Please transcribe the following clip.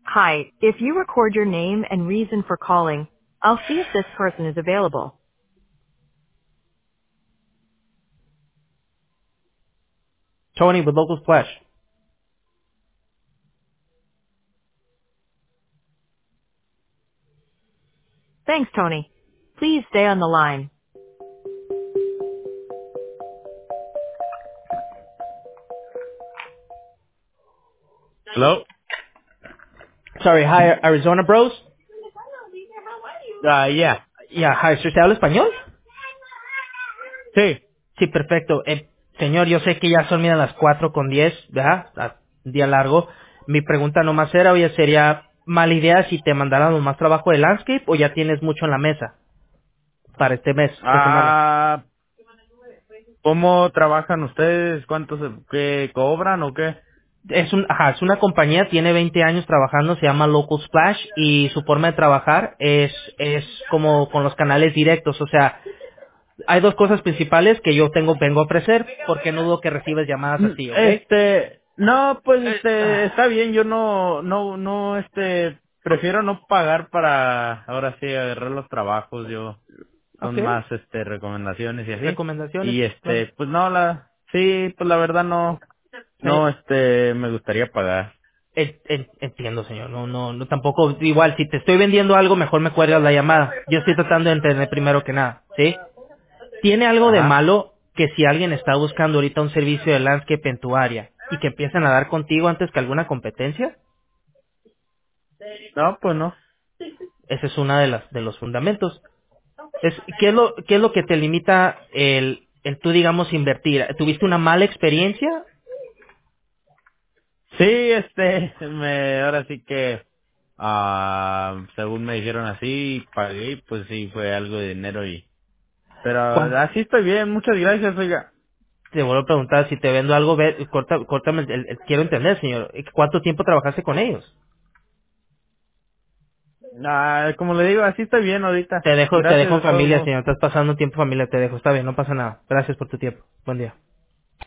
Hi, if you record your name and reason for calling, I'll see if this person is available. Tony with Local Splash. Thanks, Tony. Please stay on the line. Hello? Sorry, hi, Arizona Bros. Yeah. Yeah, hi, sir, ¿se habla español? Sí. Sí, perfecto. Señor, yo sé que ya son, mira, las 4:10, ¿verdad? Un día largo. Mi pregunta nomás era, oye, ¿sería mala idea si te mandáramos más trabajo de landscape o ya tienes mucho en la mesa para este mes, esta semana? Ah, ¿cómo trabajan ustedes? ¿Qué cobran o qué? Es una compañía, tiene 20 años trabajando, se llama Local Splash y su forma de trabajar es como con los canales directos, o sea, hay dos cosas principales que yo vengo a ofrecer, porque no dudo que recibes llamadas así, ¿ok? No, pues Eh, está ah, bien, yo no, prefiero no pagar para ahora sí agarrar los trabajos, yo ok, son más, recomendaciones y así. recomendaciones, Y claro. pues no, sí, pues la verdad no, Eh, me gustaría pagar. entiendo, señor, no, tampoco, igual, si te estoy vendiendo algo, mejor me cuelgas la llamada. Yo estoy tratando de entender primero que nada, ¿sí? ¿Tiene algo de Ajá. malo que si alguien está buscando ahorita un servicio de landscape en tu área y que empiecen a dar contigo antes que alguna competencia? No, pues no. Ese es una de los fundamentos. ¿Qué es lo que te limita el tú, digamos, invertir? ¿Tuviste una mala experiencia? Sí, ahora sí que, según me dijeron así, pagué, pues sí, fue algo de dinero pero ¿Cuán- así estoy bien, muchas gracias, oiga. Te vuelvo a preguntar, si te vendo algo, córtame, quiero entender, señor, ¿cuánto tiempo trabajaste con ellos? Como le digo, así estoy bien ahorita. Te Gracias dejo en de todos familia, modos. señor, estás pasando tiempo en familia, te dejo, está bien, no pasa nada. Gracias por tu tiempo. Buen día.